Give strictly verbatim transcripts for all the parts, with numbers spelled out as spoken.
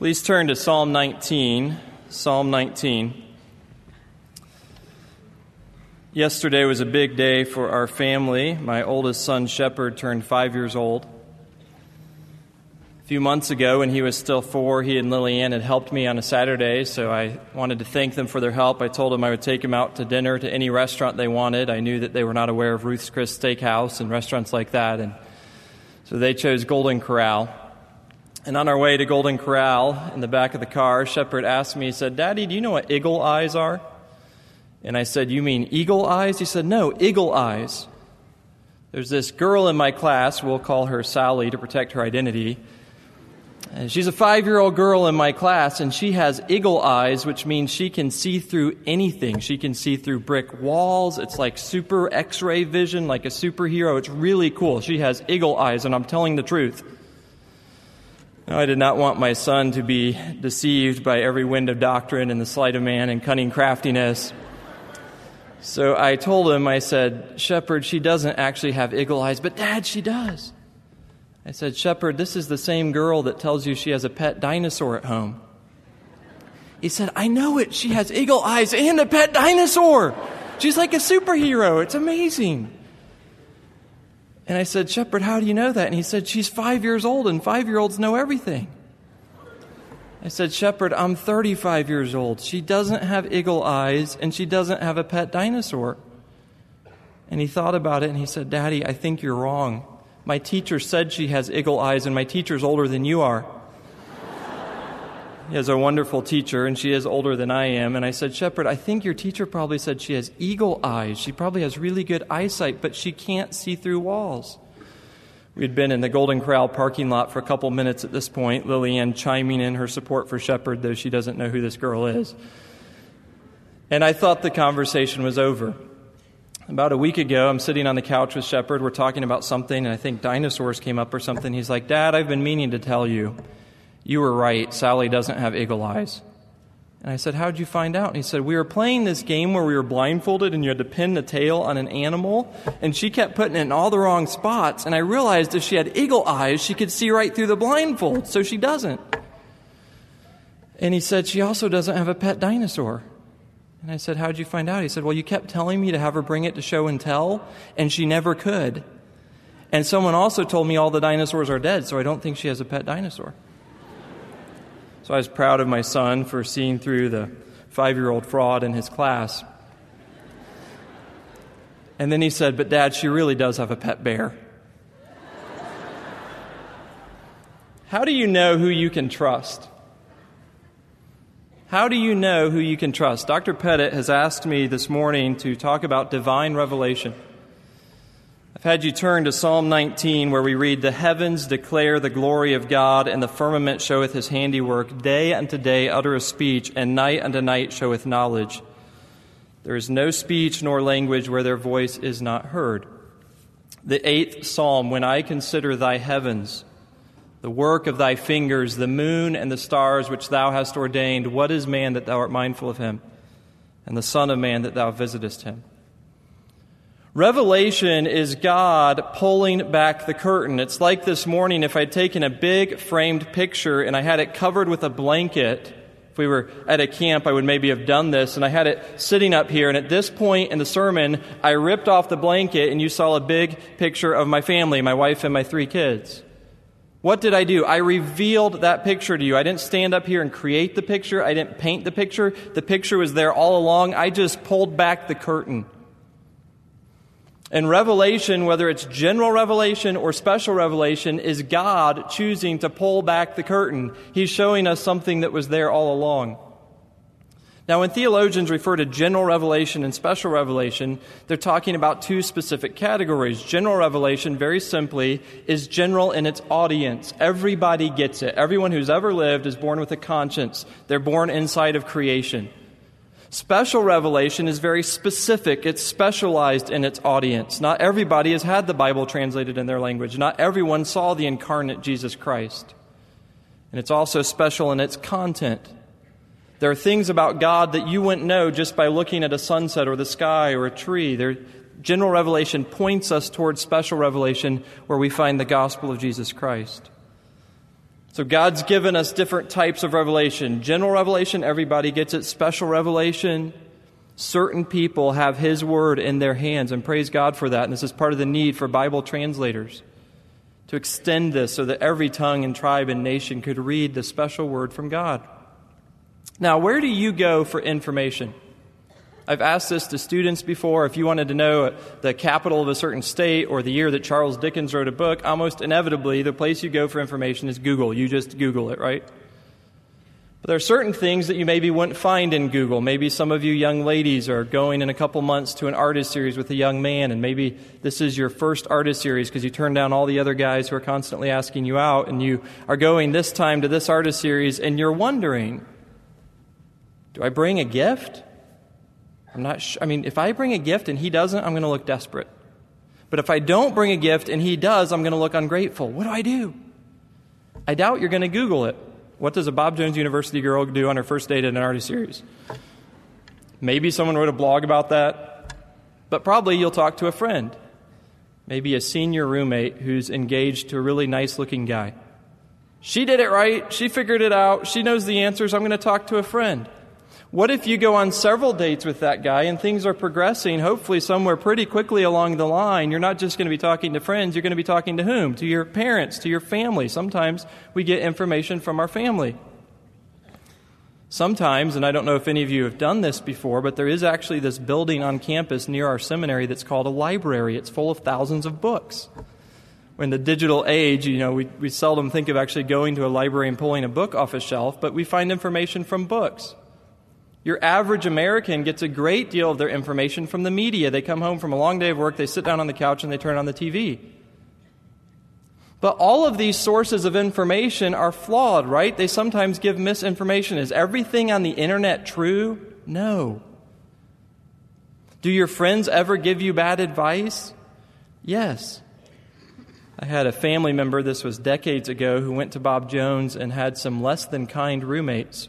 Please turn to Psalm nineteen. Psalm nineteen. Yesterday was a big day for our family. My oldest son, Shepard, turned five years old. A few months ago, when he was still four, he and Lillian had helped me on a Saturday, so I wanted to thank them for their help. I told them I would take them out to dinner to any restaurant they wanted. I knew that they were not aware of Ruth's Chris Steakhouse and restaurants like that, and so they chose Golden Corral. And on our way to Golden Corral, in the back of the car, Shepard asked me, he said, "Daddy, do you know what eagle eyes are?" And I said, "You mean eagle eyes?" He said, "No, eagle eyes." There's this girl in my class, we'll call her Sally to protect her identity. And she's a five-year-old girl in my class, and she has eagle eyes, which means she can see through anything. She can see through brick walls. It's like super X-ray vision, like a superhero. It's really cool. She has eagle eyes, and I'm telling the truth. Now, I did not want my son to be deceived by every wind of doctrine and the sleight of man and cunning craftiness. So I told him, I said, "Shepard, she doesn't actually have eagle eyes, but Dad, she does." I said, "Shepard, this is the same girl that tells you she has a pet dinosaur at home." He said, "I know it. She has eagle eyes and a pet dinosaur. She's like a superhero. It's amazing." And I said, "Shepard, how do you know that?" And he said, "She's five years old, and five-year-olds know everything." I said, "Shepard, I'm thirty-five years old. She doesn't have eagle eyes, and she doesn't have a pet dinosaur." And he thought about it, and he said, "Daddy, I think you're wrong. My teacher said she has eagle eyes, and my teacher's older than you are." He has a wonderful teacher, and she is older than I am. And I said, "Shepard, I think your teacher probably said she has eagle eyes. She probably has really good eyesight, but she can't see through walls." We'd been in the Golden Corral parking lot for a couple minutes at this point, Lillian chiming in her support for Shepard, though she doesn't know who this girl is. And I thought the conversation was over. About a week ago, I'm sitting on the couch with Shepard. We're talking about something, and I think dinosaurs came up or something. He's like, "Dad, I've been meaning to tell you. You were right. Sally doesn't have eagle eyes." And I said, "How'd you find out?" And he said, "We were playing this game where we were blindfolded and you had to pin the tail on an animal, and she kept putting it in all the wrong spots, and I realized if she had eagle eyes, she could see right through the blindfold, so she doesn't." And he said, "She also doesn't have a pet dinosaur." And I said, "How'd you find out?" He said, "Well, you kept telling me to have her bring it to show and tell, and she never could. And someone also told me all the dinosaurs are dead, so I don't think she has a pet dinosaur." So I was proud of my son for seeing through the five-year-old fraud in his class. And then he said, "But Dad, she really does have a pet bear." How do you know who you can trust? How do you know who you can trust? Doctor Pettit has asked me this morning to talk about divine revelation. I've had you turn to Psalm nineteen, where we read, "The heavens declare the glory of God, and the firmament showeth his handiwork. Day unto day uttereth speech, and night unto night showeth knowledge. There is no speech nor language where their voice is not heard." The eighth psalm, "When I consider thy heavens, the work of thy fingers, the moon and the stars which thou hast ordained, what is man that thou art mindful of him, and the son of man that thou visitest him?" Revelation is God pulling back the curtain. It's like this morning if I'd taken a big framed picture and I had it covered with a blanket. If we were at a camp, I would maybe have done this, and I had it sitting up here, and at this point in the sermon, I ripped off the blanket and you saw a big picture of my family, my wife and my three kids. What did I do? I revealed that picture to you. I didn't stand up here and create the picture. I didn't paint the picture. The picture was there all along. I just pulled back the curtain. And revelation, whether it's general revelation or special revelation, is God choosing to pull back the curtain. He's showing us something that was there all along. Now, when theologians refer to general revelation and special revelation, they're talking about two specific categories. General revelation, very simply, is general in its audience. Everybody gets it. Everyone who's ever lived is born with a conscience. They're born inside of creation. Special revelation is very specific. It's specialized in its audience. Not everybody has had the Bible translated in their language. Not everyone saw the incarnate Jesus Christ. And it's also special in its content. There are things about God that you wouldn't know just by looking at a sunset or the sky or a tree. There, general revelation points us towards special revelation where we find the gospel of Jesus Christ. So God's given us different types of revelation. General revelation, everybody gets it. Special revelation, certain people have His Word in their hands, and praise God for that. And this is part of the need for Bible translators to extend this so that every tongue and tribe and nation could read the special Word from God. Now, where do you go for information? I've asked this to students before. If you wanted to know the capital of a certain state or the year that Charles Dickens wrote a book, almost inevitably the place you go for information is Google. You just Google it, right? But there are certain things that you maybe wouldn't find in Google. Maybe some of you young ladies are going in a couple months to an artist series with a young man, and maybe this is your first artist series because you turned down all the other guys who are constantly asking you out, and you are going this time to this artist series, and you're wondering, do I bring a gift? I'm not sure. I mean, if I bring a gift and he doesn't, I'm going to look desperate. But if I don't bring a gift and he does, I'm going to look ungrateful. What do I do? I doubt you're going to Google it. What does a Bob Jones University girl do on her first date at an artist series? Maybe someone wrote a blog about that, but probably you'll talk to a friend. Maybe a senior roommate who's engaged to a really nice-looking guy. She did it right. She figured it out. She knows the answers. I'm going to talk to a friend. What if you go on several dates with that guy and things are progressing, hopefully somewhere pretty quickly along the line? You're not just going to be talking to friends. You're going to be talking to whom? To your parents, to your family. Sometimes we get information from our family. Sometimes, and I don't know if any of you have done this before, but there is actually this building on campus near our seminary that's called a library. It's full of thousands of books. In the digital age, you know, we, we seldom think of actually going to a library and pulling a book off a shelf, but we find information from books. Your average American gets a great deal of their information from the media. They come home from a long day of work, they sit down on the couch, and they turn on the T V. But all of these sources of information are flawed, right? They sometimes give misinformation. Is everything on the internet true? No. Do your friends ever give you bad advice? Yes. I had a family member, this was decades ago, who went to Bob Jones and had some less than kind roommates.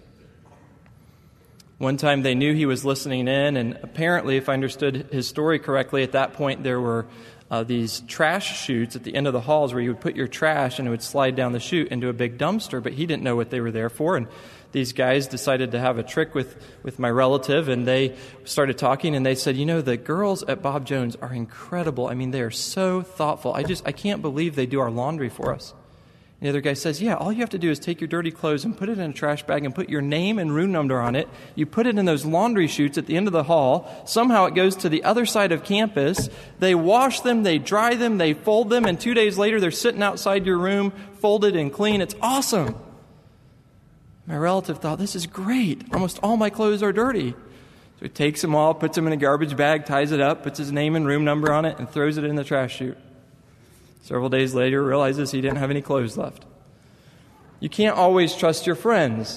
One time they knew he was listening in, and apparently, if I understood his story correctly, at that point there were uh, these trash chutes at the end of the halls where you would put your trash and it would slide down the chute into a big dumpster, but he didn't know what they were there for. And these guys decided to have a trick with, with my relative, and they started talking, and they said, you know, the girls at Bob Jones are incredible. I mean, they are so thoughtful. I just, I can't believe they do our laundry for us. The other guy says, yeah, all you have to do is take your dirty clothes and put it in a trash bag and put your name and room number on it. You put it in those laundry chutes at the end of the hall. Somehow it goes to the other side of campus. They wash them, they dry them, they fold them, and two days later they're sitting outside your room, folded and clean. It's awesome. My relative thought, this is great. Almost all my clothes are dirty. So he takes them all, puts them in a garbage bag, ties it up, puts his name and room number on it, and throws it in the trash chute. Several days later, realizes he didn't have any clothes left. You can't always trust your friends.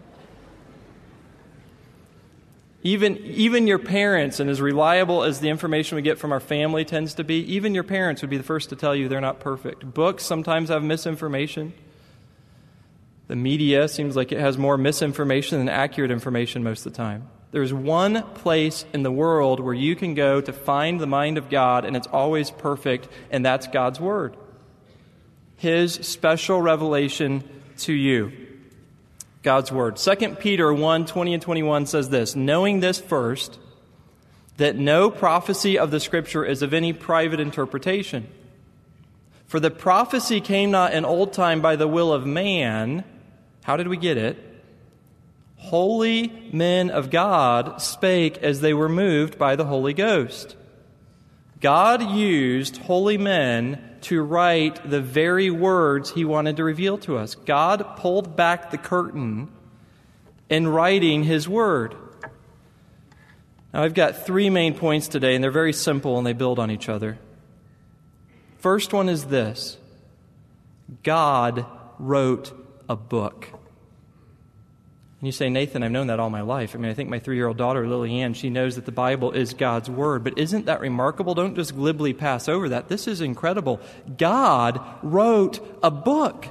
Even, even your parents, and as reliable as the information we get from our family tends to be, even your parents would be the first to tell you they're not perfect. Books sometimes have misinformation. The media seems like it has more misinformation than accurate information most of the time. There's one place in the world where you can go to find the mind of God, and it's always perfect, and that's God's Word. His special revelation to you. God's Word. Second Peter one, twenty and twenty-one says this, knowing this first, that no prophecy of the Scripture is of any private interpretation. For the prophecy came not in old time by the will of man. How did we get it? Holy men of God spake as they were moved by the Holy Ghost. God used holy men to write the very words He wanted to reveal to us. God pulled back the curtain in writing His Word. Now, I've got three main points today, and they're very simple, and they build on each other. First one is this. God wrote a book. And you say, Nathan, I've known that all my life. I mean, I think my three-year-old daughter, Lily Ann, she knows that the Bible is God's Word. But isn't that remarkable? Don't just glibly pass over that. This is incredible. God wrote a book.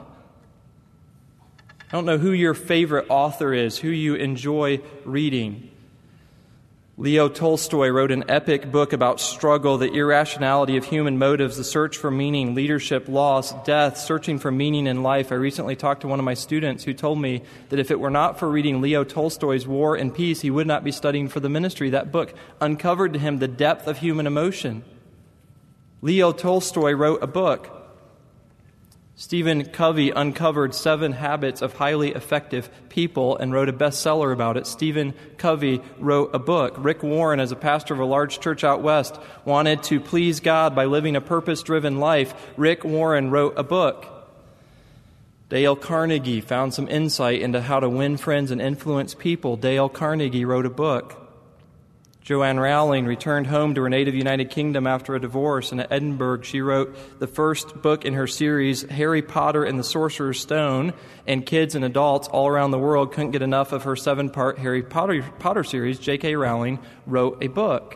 I don't know who your favorite author is, who you enjoy reading. Leo Tolstoy wrote an epic book about struggle, the irrationality of human motives, the search for meaning, leadership, loss, death, searching for meaning in life. I recently talked to one of my students who told me that if it were not for reading Leo Tolstoy's War and Peace, he would not be studying for the ministry. That book uncovered to him the depth of human emotion. Leo Tolstoy wrote a book. Stephen Covey uncovered Seven Habits of Highly Effective People and wrote a bestseller about it. Stephen Covey wrote a book. Rick Warren, as a pastor of a large church out west, wanted to please God by living a purpose-driven life. Rick Warren wrote a book. Dale Carnegie found some insight into how to win friends and influence people. Dale Carnegie wrote a book. Joanne Rowling returned home to her native United Kingdom after a divorce, and at Edinburgh she wrote the first book in her series, Harry Potter and the Sorcerer's Stone, and kids and adults all around the world couldn't get enough of her seven-part Harry Potter, Potter series. J K. Rowling wrote a book.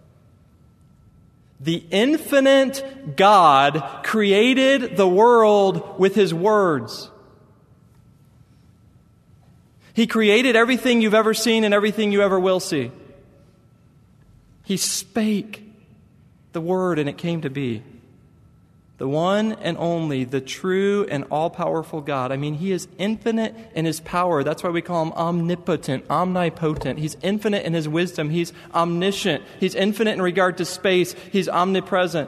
The infinite God created the world with His words. He created everything you've ever seen and everything you ever will see. He spake the word and it came to be. The one and only, the true and all-powerful God. I mean, He is infinite in His power. That's why we call Him omnipotent, omnipotent. He's infinite in His wisdom. He's omniscient. He's infinite in regard to space. He's omnipresent.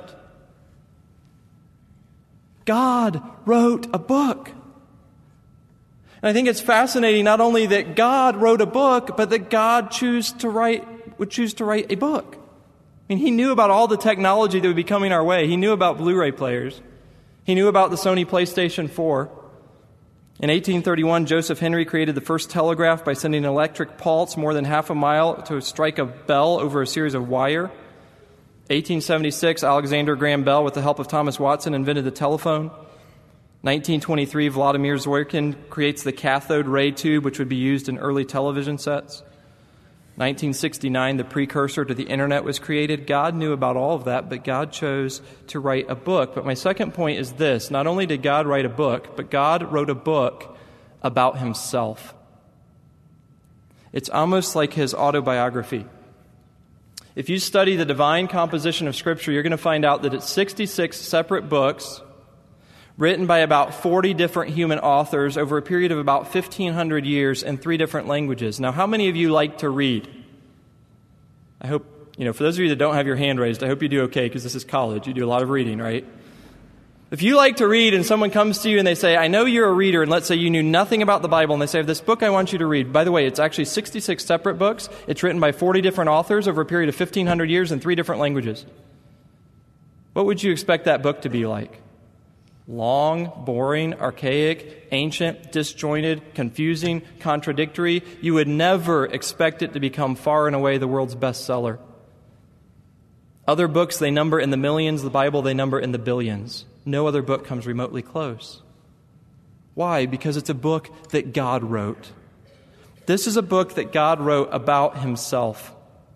God wrote a book. And I think it's fascinating not only that God wrote a book, but that God choose to write would choose to write a book. I mean, He knew about all the technology that would be coming our way. He knew about Blu-ray players. He knew about the Sony PlayStation four. In eighteen thirty-one, Joseph Henry created the first telegraph by sending an electric pulse more than half a mile to strike a bell over a series of wire. eighteen seventy-six, Alexander Graham Bell, with the help of Thomas Watson, invented the telephone. nineteen twenty-three, Vladimir Zworykin creates the cathode ray tube, which would be used in early television sets. nineteen sixty-nine, the precursor to the internet was created. God knew about all of that, but God chose to write a book. But my second point is this. Not only did God write a book, but God wrote a book about Himself. It's almost like His autobiography. If you study the divine composition of Scripture, you're going to find out that it's sixty-six separate books written by about forty different human authors over a period of about fifteen hundred years in three different languages. Now, how many of you like to read? I hope, you know, for those of you that don't have your hand raised, I hope you do okay, because this is college. You do a lot of reading, right? If you like to read and someone comes to you and they say, I know you're a reader, and let's say you knew nothing about the Bible, and they say, I have this book I want you to read. By the way, it's actually sixty-six separate books. It's written by forty different authors over a period of fifteen hundred years in three different languages. What would you expect that book to be like? Long, boring, archaic, ancient, disjointed, confusing, contradictory. You would never expect it to become far and away the world's bestseller. Other books, they number in the millions. The Bible, they number in the billions. No other book comes remotely close. Why? Because it's a book that God wrote. This is a book that God wrote about Himself.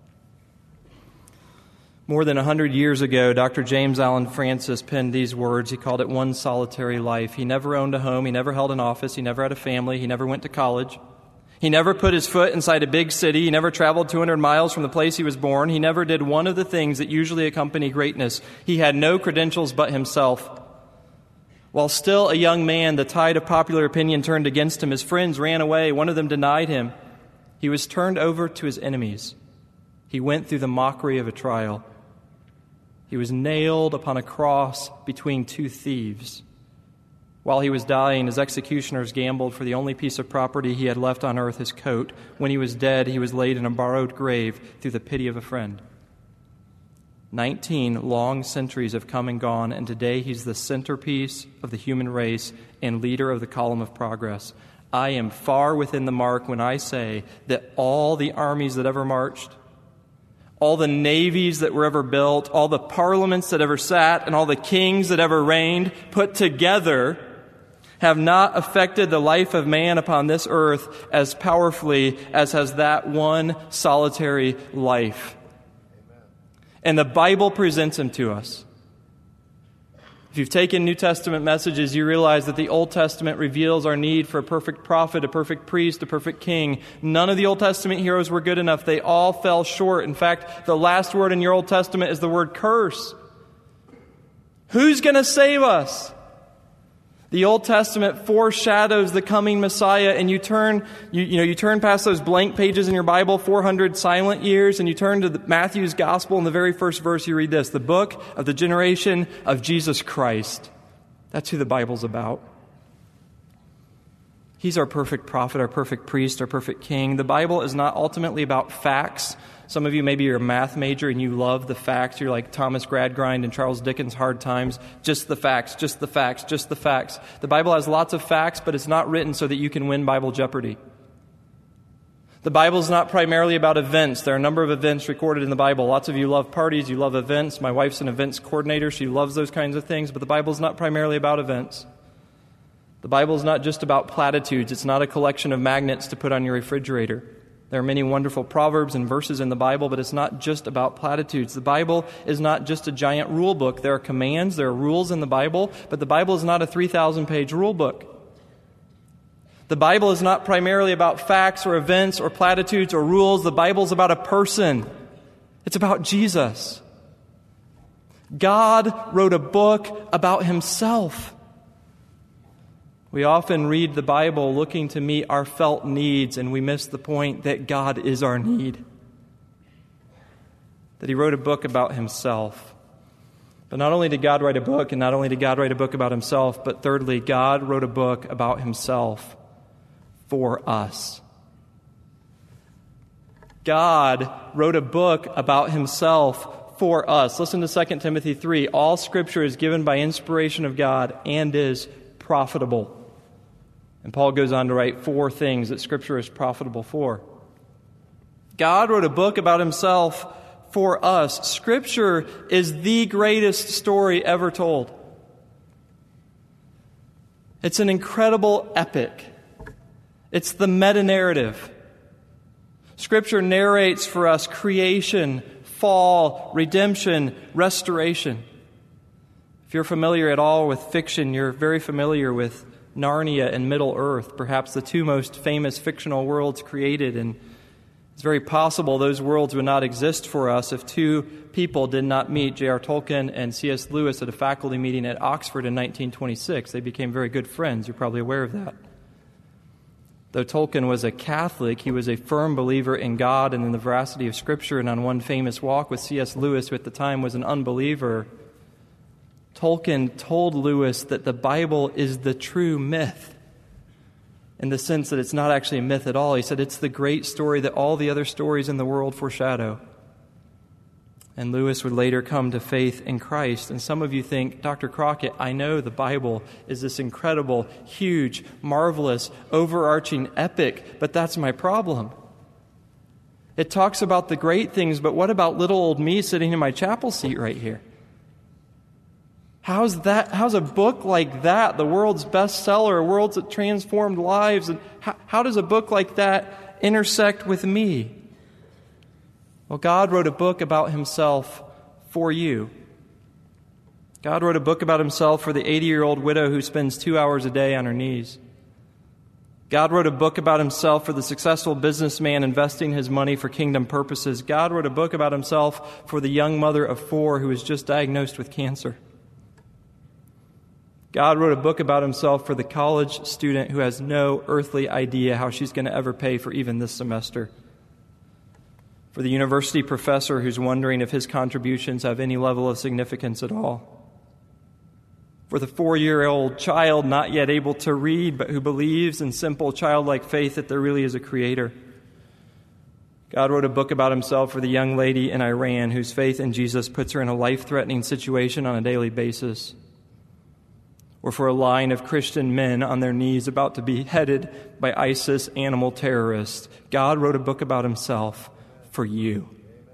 More than a hundred years ago, Doctor James Allen Francis penned these words. He called it One Solitary Life. He never owned a home. He never held an office. He never had a family. He never went to college. He never put his foot inside a big city. He never traveled two hundred miles from the place he was born. He never did one of the things that usually accompany greatness. He had no credentials but himself. While still a young man, the tide of popular opinion turned against him. His friends ran away. One of them denied him. He was turned over to his enemies. He went through the mockery of a trial. He was nailed upon a cross between two thieves. While he was dying, his executioners gambled for the only piece of property he had left on earth, his coat. When he was dead, he was laid in a borrowed grave through the pity of a friend. Nineteen long centuries have come and gone, and today he's the centerpiece of the human race and leader of the column of progress. I am far within the mark when I say that all the armies that ever marched, all the navies that were ever built, all the parliaments that ever sat, and all the kings that ever reigned, put together, have not affected the life of man upon this earth as powerfully as has that one solitary life. And the Bible presents him to us. If you've taken New Testament messages, you realize that the Old Testament reveals our need for a perfect prophet, a perfect priest, a perfect king. None of the Old Testament heroes were good enough. They all fell short. In fact, the last word in your Old Testament is the word curse. Who's going to save us? The Old Testament foreshadows the coming Messiah, and you turn, you, you know, you turn past those blank pages in your Bible, four hundred silent years, and you turn to the, Matthew's Gospel. In the very first verse, you read this: the book of the generation of Jesus Christ. That's who the Bible's about. He's our perfect prophet, our perfect priest, our perfect king. The Bible is not ultimately about facts. Some of you, maybe you're a math major and you love the facts. You're like Thomas Gradgrind and Charles Dickens' Hard Times. Just the facts, just the facts, just the facts. The Bible has lots of facts, but it's not written so that you can win Bible Jeopardy. The Bible is not primarily about events. There are a number of events recorded in the Bible. Lots of you love parties, you love events. My wife's an events coordinator. She loves those kinds of things, but the Bible is not primarily about events. The Bible is not just about platitudes. It's not a collection of magnets to put on your refrigerator. There are many wonderful proverbs and verses in the Bible, but it's not just about platitudes. The Bible is not just a giant rule book. There are commands, there are rules in the Bible, but the Bible is not a three thousand page rule book. The Bible is not primarily about facts or events or platitudes or rules. The Bible is about a person. It's about Jesus. God wrote a book about himself. We often read the Bible looking to meet our felt needs, and we miss the point that God is our need. That he wrote a book about himself. But not only did God write a book, and not only did God write a book about himself, but thirdly, God wrote a book about himself for us. God wrote a book about himself for us. Listen to Second Timothy three. All Scripture is given by inspiration of God and is profitable. And Paul goes on to write four things that Scripture is profitable for. God wrote a book about himself for us. Scripture is the greatest story ever told. It's an incredible epic. It's the meta-narrative. Scripture narrates for us creation, fall, redemption, restoration. If you're familiar at all with fiction, you're very familiar with Narnia and Middle-earth, perhaps the two most famous fictional worlds created. And it's very possible those worlds would not exist for us if two people did not meet, J R Tolkien and C S Lewis, at a faculty meeting at Oxford in nineteen twenty-six. They became very good friends. You're probably aware of that. Though Tolkien was a Catholic, he was a firm believer in God and in the veracity of Scripture. And on one famous walk with C S Lewis, who at the time was an unbeliever, Tolkien told Lewis that the Bible is the true myth, in the sense that it's not actually a myth at all. He said it's the great story that all the other stories in the world foreshadow. And Lewis would later come to faith in Christ. And some of you think, Doctor Crockett, I know the Bible is this incredible, huge, marvelous, overarching epic, but that's my problem. It talks about the great things, but what about little old me sitting in my chapel seat right here? How's that? How's a book like that, the world's bestseller, a world that transformed lives, and how, how does a book like that intersect with me? Well, God wrote a book about himself for you. God wrote a book about himself for the eighty-year-old widow who spends two hours a day on her knees. God wrote a book about himself for the successful businessman investing his money for kingdom purposes. God wrote a book about himself for the young mother of four who was just diagnosed with cancer. God wrote a book about himself for the college student who has no earthly idea how she's going to ever pay for even this semester. For the university professor who's wondering if his contributions have any level of significance at all. For the four-year-old child not yet able to read, but who believes in simple childlike faith that there really is a creator. God wrote a book about himself for the young lady in Iran whose faith in Jesus puts her in a life-threatening situation on a daily basis. Or for a line of Christian men on their knees about to be beheaded by ISIS animal terrorists. God wrote a book about himself for you.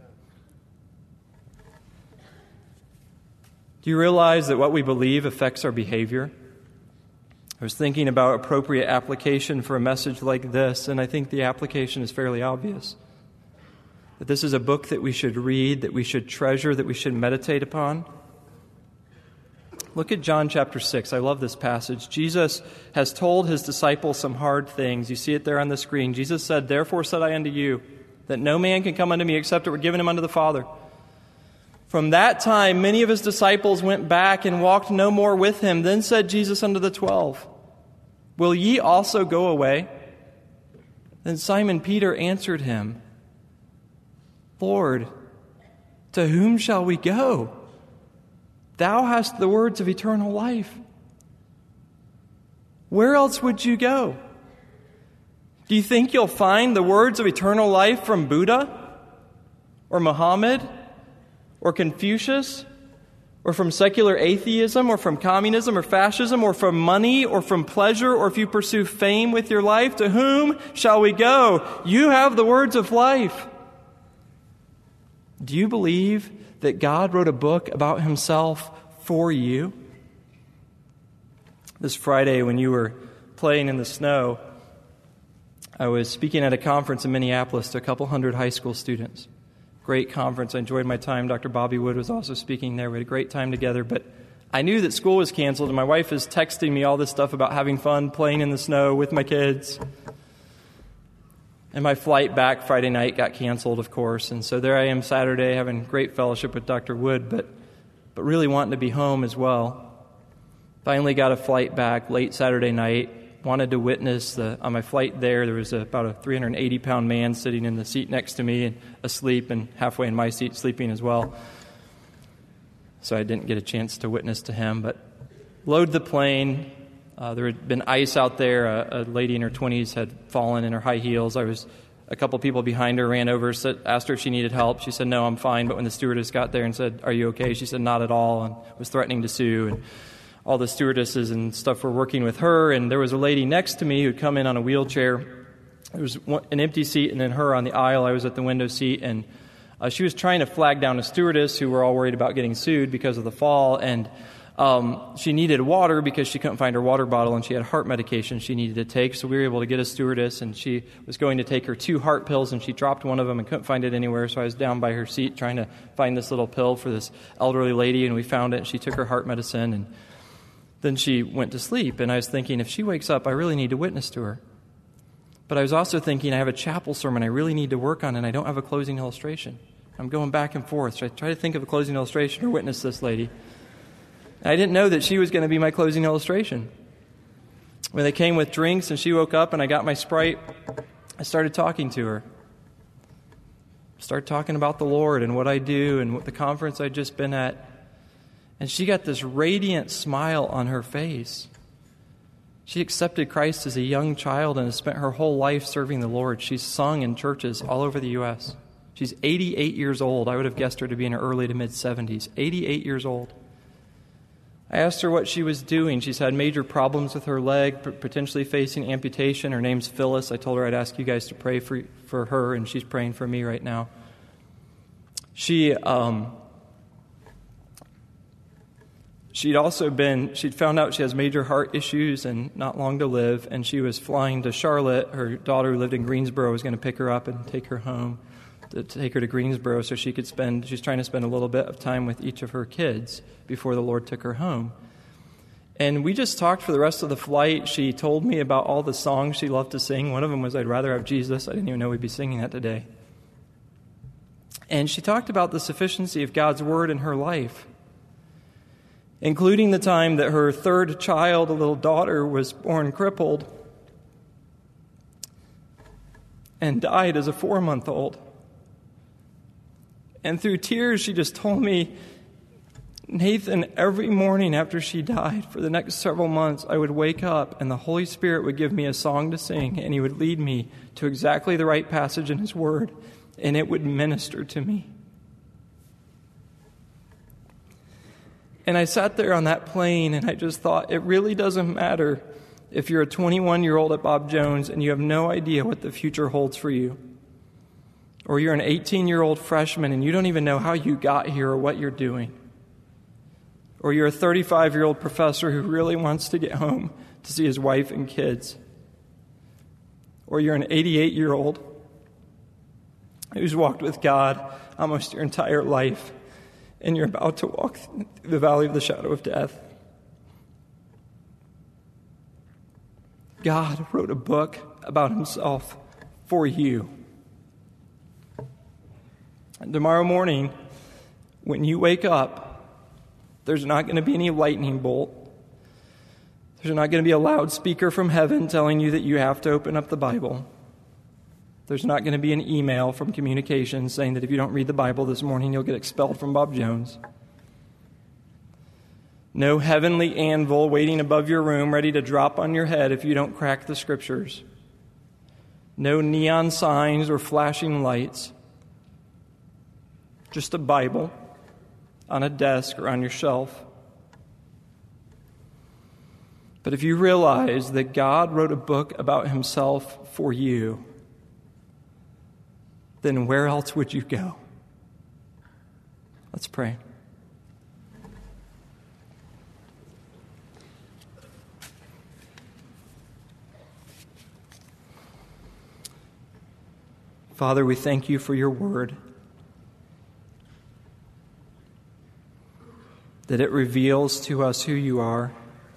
Do you realize that what we believe affects our behavior? I was thinking about appropriate application for a message like this, and I think the application is fairly obvious. That this is a book that we should read, that we should treasure, that we should meditate upon. Look at John chapter six. I love this passage. Jesus has told his disciples some hard things. You see it there on the screen. Jesus said, "Therefore said I unto you, that no man can come unto me except it were given him unto the Father." From that time, many of his disciples went back and walked no more with him. Then said Jesus unto the twelve, "Will ye also go away?" Then Simon Peter answered him, "Lord, to whom shall we go? Thou hast the words of eternal life. Where else would you go? Do you think you'll find the words of eternal life from Buddha or Muhammad or Confucius or from secular atheism or from communism or fascism or from money or from pleasure, or if you pursue fame with your life? To whom shall we go? You have the words of life." Do you believe that God wrote a book about himself for you? This Friday, when you were playing in the snow, I was speaking at a conference in Minneapolis to a couple hundred high school students. Great conference. I enjoyed my time. Doctor Bobby Wood was also speaking there. We had a great time together. But I knew that school was canceled, and my wife is texting me all this stuff about having fun playing in the snow with my kids. And my flight back Friday night got canceled, of course. And so there I am Saturday having great fellowship with Doctor Wood, but but really wanting to be home as well. Finally got a flight back late Saturday night. Wanted to witness the, on my flight there, there was a, about a three hundred eighty pound man sitting in the seat next to me and asleep, and halfway in my seat sleeping as well. So I didn't get a chance to witness to him, but load the plane. Uh, there had been ice out there. A, a lady in her twenties had fallen in her high heels. I was a couple people behind her, ran over, said, asked her if she needed help. She said, "No, I'm fine." But when the stewardess got there and said, "Are you okay?" she said, "Not at all," and was threatening to sue. And all the stewardesses and stuff were working with her, and there was a lady next to me who'd come in on a wheelchair. There was one, an empty seat, and then her on the aisle. I was at the window seat, and uh, she was trying to flag down a stewardess who were all worried about getting sued because of the fall, and um, she needed water because she couldn't find her water bottle, and she had heart medication she needed to take, so we were able to get a stewardess, and she was going to take her two heart pills, and she dropped one of them and couldn't find it anywhere, so I was down by her seat trying to find this little pill for this elderly lady, and we found it, and she took her heart medicine, and then she went to sleep, and I was thinking, if she wakes up, I really need to witness to her. But I was also thinking, I have a chapel sermon I really need to work on, and I don't have a closing illustration. I'm going back and forth. Should I try to think of a closing illustration or witness this lady? And I didn't know that she was going to be my closing illustration. When they came with drinks and she woke up and I got my Sprite, I started talking to her. Started talking about the Lord and what I do and what the conference I'd just been at. And she got this radiant smile on her face. She accepted Christ as a young child and has spent her whole life serving the Lord. She's sung in churches all over the U S She's eighty-eight years old. I would have guessed her to be in her early to mid-seventies. eighty-eight years old. I asked her what she was doing. She's had major problems with her leg, potentially facing amputation. Her name's Phyllis. I told her I'd ask you guys to pray for, for her, and she's praying for me right now. She... um. She'd also been, she'd found out she has major heart issues and not long to live, and she was flying to Charlotte. Her daughter who lived in Greensboro was going to pick her up and take her home, to take her to Greensboro so she could spend, she's trying to spend a little bit of time with each of her kids before the Lord took her home. And we just talked for the rest of the flight. She told me about all the songs she loved to sing. One of them was I'd Rather Have Jesus. I didn't even know we'd be singing that today. And she talked about the sufficiency of God's Word in her life, including the time that her third child, a little daughter, was born crippled and died as a four-month-old. And through tears, she just told me, "Nathan, every morning after she died, for the next several months, I would wake up and the Holy Spirit would give me a song to sing, and He would lead me to exactly the right passage in His Word, and it would minister to me." And I sat there on that plane and I just thought, it really doesn't matter if you're a twenty-one-year-old at Bob Jones and you have no idea what the future holds for you. Or you're an eighteen-year-old freshman and you don't even know how you got here or what you're doing. Or you're a thirty-five-year-old professor who really wants to get home to see his wife and kids. Or you're an eighty-eight-year-old who's walked with God almost your entire life, and you're about to walk through the valley of the shadow of death. God wrote a book about himself for you. And tomorrow morning, when you wake up, there's not going to be any lightning bolt. There's not going to be a loudspeaker from heaven telling you that you have to open up the Bible. There's not going to be an email from communications saying that if you don't read the Bible this morning, you'll get expelled from Bob Jones. No heavenly anvil waiting above your room ready to drop on your head if you don't crack the Scriptures. No neon signs or flashing lights. Just a Bible on a desk or on your shelf. But if you realize that God wrote a book about himself for you, then where else would you go? Let's pray. Father, we thank you for your word, that it reveals to us who you are,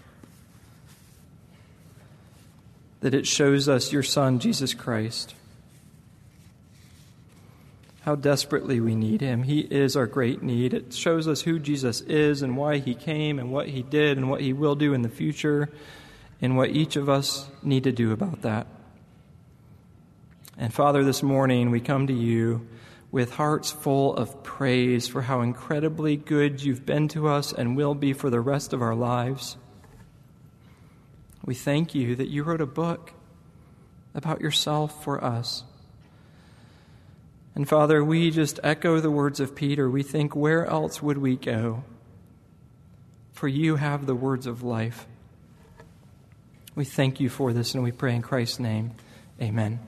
that it shows us your Son, Jesus Christ, how desperately we need him. He is our great need. It shows us who Jesus is and why he came and what he did and what he will do in the future and what each of us need to do about that. And Father, this morning we come to you with hearts full of praise for how incredibly good you've been to us and will be for the rest of our lives. We thank you that you wrote a book about yourself for us. And Father, we just echo the words of Peter. We think, where else would we go? For you have the words of life. We thank you for this, and we pray in Christ's name. Amen.